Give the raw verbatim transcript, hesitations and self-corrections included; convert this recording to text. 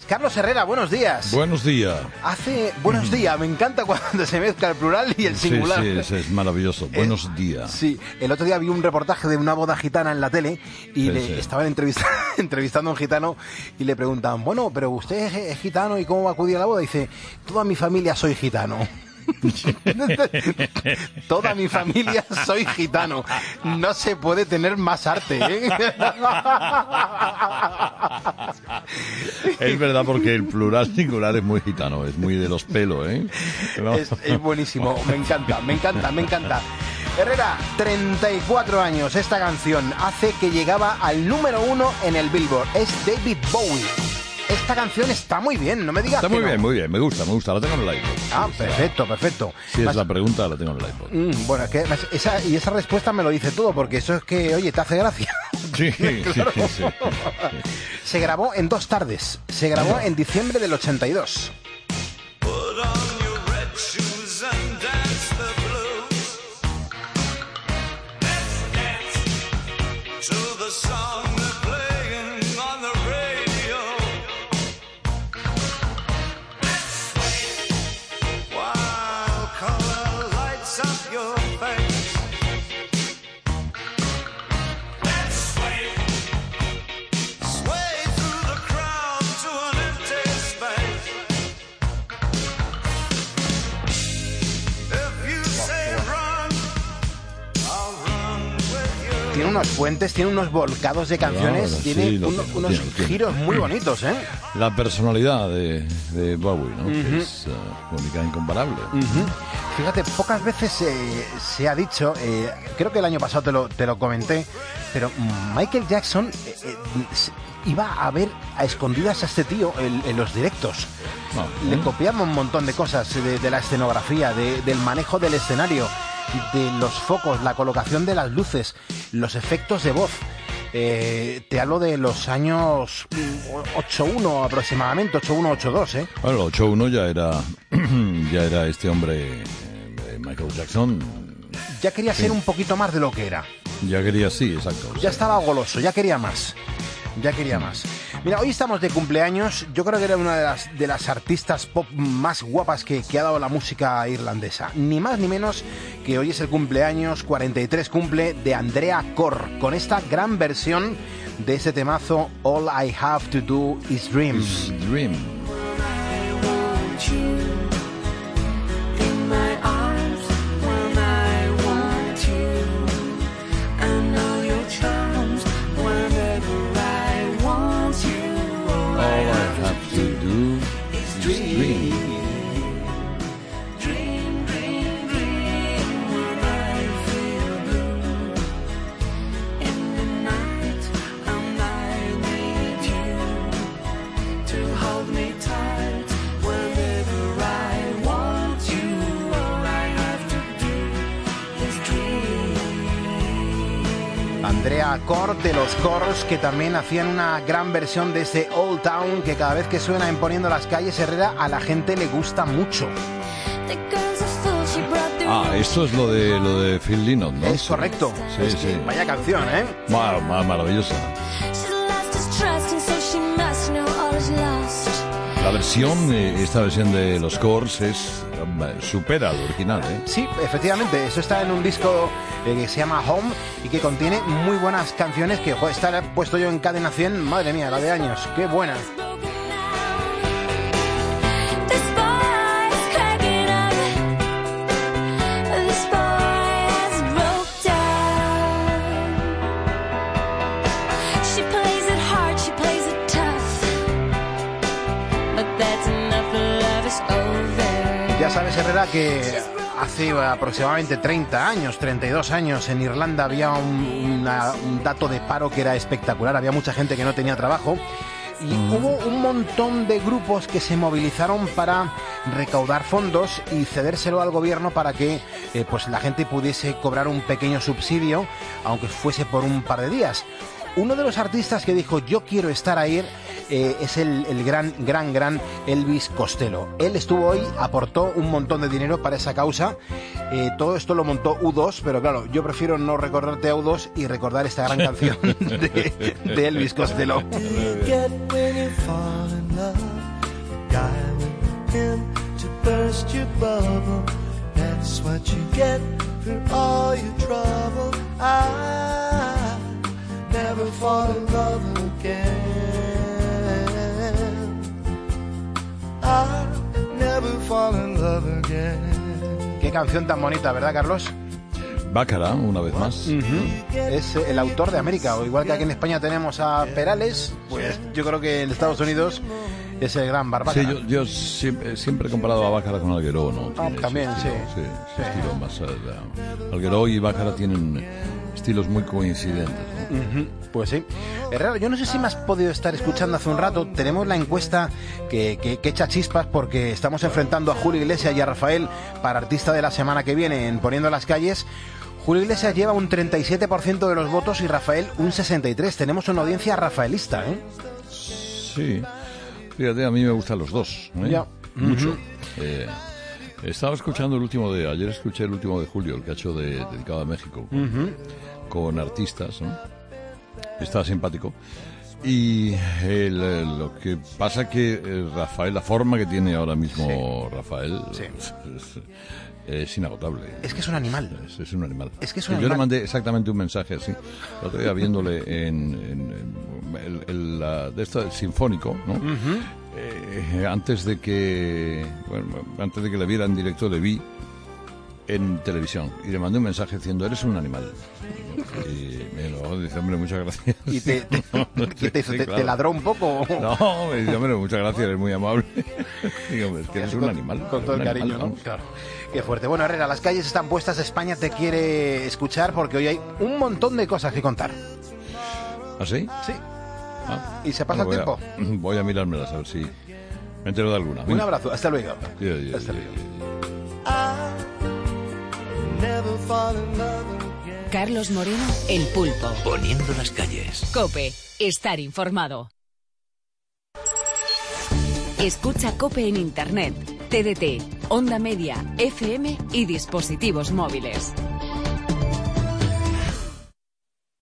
Carlos Herrera, buenos días. Buenos días. Hace buenos días, me encanta cuando se mezcla el plural y el singular. Sí, sí, es, es maravilloso. Buenos eh, días. Sí, el otro día vi un reportaje de una boda gitana en la tele y sí, le sí. estaban entrevista, entrevistando a un gitano y le preguntan, bueno, pero usted es, es gitano y cómo va a acudir a la boda. Y dice, toda mi familia soy gitano. Toda mi familia soy gitano. No se puede tener más arte, ¿eh? Es verdad, porque el plural singular es muy gitano, es muy de los pelos, ¿eh? ¿No? Es, es buenísimo, me encanta, me encanta, me encanta. Herrera, treinta y cuatro años. Esta canción hace que llegaba al número uno en el Billboard. Es David Bowie. Esta canción está muy bien, no me digas Está que muy no. bien, muy bien, me gusta, me gusta, la tengo en el iPod. Ah, perfecto, perfecto. Si Más- es la pregunta, la tengo en el iPod. Mm, bueno, es que esa, y esa respuesta me lo dice todo, porque eso es que, oye, te hace gracia. Sí, sí, Claro. sí, sí. Se grabó en dos tardes. Se grabó en diciembre del ochenta y dos. Put on your red shoes and dance the blues. Let's dance to the song they're playing on the radio. Let's sway while color lights up your face. Let's sway, sway through the crowd to an empty space. If you say run, I'll run with you. Tiene unos puentes, tiene unos volcados de canciones, Claro, tiene sí, lo uno- tiene, lo unos tiene, lo tiene. giros muy bonitos, ¿eh? La personalidad de, de Bowie, ¿no? Que es uh, única e incomparable. Ujú. Fíjate, pocas veces eh, se ha dicho, eh, creo que el año pasado te lo, te lo comenté, pero Michael Jackson eh, eh, se- iba a ver a escondidas a este tío en, en los directos. Ah, Le ¿eh? copiamos un montón de cosas, de, de la escenografía, de- del manejo del escenario, de los focos, la colocación de las luces, los efectos de voz. Eh, te hablo de los años mm, ocho uno aproximadamente, ocho uno, ocho dos, ¿eh? Bueno, el ocho uno ya era, ya era este hombre, eh, Michael Jackson. Ya quería Sí. ser un poquito más de lo que era. Ya quería, sí, exacto. Ya estaba goloso, ya quería más. Ya quería más. Mira, hoy estamos de cumpleaños. Yo creo que era una de las, de las artistas pop más guapas que, que ha dado la música irlandesa. Ni más ni menos que hoy es el cumpleaños, cuarenta y tres cumple, de Andrea Corr, con esta gran versión de ese temazo All I Have to Do Is Dream. It's Dream. I want you in my arms when I want you. I know your charms whenever I want you. All I have to do is dream. Dream, dream, dream when I feel blue. In the night, I'm lying with you to hold me tight whenever I want you. All I have to do is dream. Andrea Corr, de los Corrs, que también hacían una gran versión de ese Old Town, que cada vez que suena en Poniendo las Calles, Herrera, a la gente le gusta mucho. The girl's a fool, she brought the Ah, esto es lo de lo de Phil Lynott, ¿no? Es correcto. Sí, Es que sí. vaya canción, ¿eh? Ma- ma- maravillosa. She's lost his trust and so she must know all is lost. La versión, eh, esta versión de los Corrs es eh, supera al original, ¿eh? Sí, efectivamente, eso está en un disco eh, que se llama Home y que contiene muy buenas canciones que, joder, está puesto yo en Cadena cien, madre mía, la de años, qué buena. Broken now. This boy's cracking up. This boy has broke down. She plays it hard, she plays it tough. But that's enough, the love is over. Ya sabes, Herrera, que hace aproximadamente treinta años, treinta y dos años, en Irlanda había un, una- un dato de paro que era espectacular, había mucha gente que no tenía trabajo. Y hubo un montón de grupos que se movilizaron para recaudar fondos y cedérselo al gobierno para que eh, pues la gente pudiese cobrar un pequeño subsidio, aunque fuese por un par de días. Uno de los artistas que dijo yo quiero estar ahí eh, es el, el gran, gran, gran Elvis Costello. Él estuvo hoy, aportó un montón de dinero para esa causa. Eh, todo esto lo montó U dos, pero claro, yo prefiero no recordarte a U dos y recordar esta gran canción de, de Elvis Costello. Get when you fall in love. burst your bubble. That's what you get for all your trouble. I never fall in love again. I never fall in love again. Qué canción tan bonita, ¿verdad, Carlos? Bácara, una vez más. Uh-huh. Es el autor de América, o igual que aquí en España tenemos a Perales, pues yo creo que en Estados Unidos es el gran Barbácara. Sí, yo, yo siempre, siempre he comparado a Bácara con Algueró, ¿no? Ah, Tiene también, ese estilo, sí. sí. Sí. Ese estilo más allá. Algueró y Bácara tienen estilos muy coincidentes, ¿no? Uh-huh. Pues sí. Herrero, yo no sé si me has podido estar escuchando hace un rato. Tenemos la encuesta que, que, que echa chispas porque estamos enfrentando a Julio Iglesias y a Rafael para artista de la semana que viene en Poniendo las Calles. Julio Iglesias lleva un treinta y siete por ciento de los votos y Rafael un sesenta y tres por ciento. Tenemos una audiencia rafaelista, ¿eh? Sí. Fíjate, a mí me gustan los dos, ¿eh? Ya. Mucho. Uh-huh. Eh, estaba escuchando el último de... Ayer escuché el último de Julio, el que ha hecho de, dedicado a México, con, Uh-huh. con artistas, ¿no? Está simpático. Y el, el, lo que pasa que eh, Rafael, la forma que tiene ahora mismo Sí. Rafael, Sí. Es, es, es inagotable. Es que es un animal. Es, es un animal. Es que es un Yo animal. le mandé exactamente un mensaje así. El otro día viéndole en, en, en el, el, la, de esto sinfónico, ¿no? Uh-huh. Eh, antes de que bueno, antes de que le viera en directo, le vi en televisión y le mandé un mensaje diciendo: eres un animal. Y me lo dice: hombre, muchas gracias. ¿Y te, te, ¿qué te hizo? Sí, ¿Te, claro. te ladró un poco? No, me dice: hombre, muchas gracias, eres muy amable. Digo: es que eres un con, animal. Con todo el un cariño, animal, ¿no? vamos. Claro. Qué fuerte. Bueno, Herrera, las calles están puestas, España te quiere escuchar porque hoy hay un montón de cosas que contar. ¿Ah, sí? Sí. Ah, Y se pasa bueno, el voy tiempo. A, voy a mirármelas a ver si me entero de alguna. Un abrazo, hasta luego. Sí, sí, sí, Hasta sí. luego. I never fall in love again. Carlos Moreno, El Pulpo. Poniendo las calles. COPE. Estar informado. Escucha COPE en Internet, T D T, Onda Media, F M y dispositivos móviles.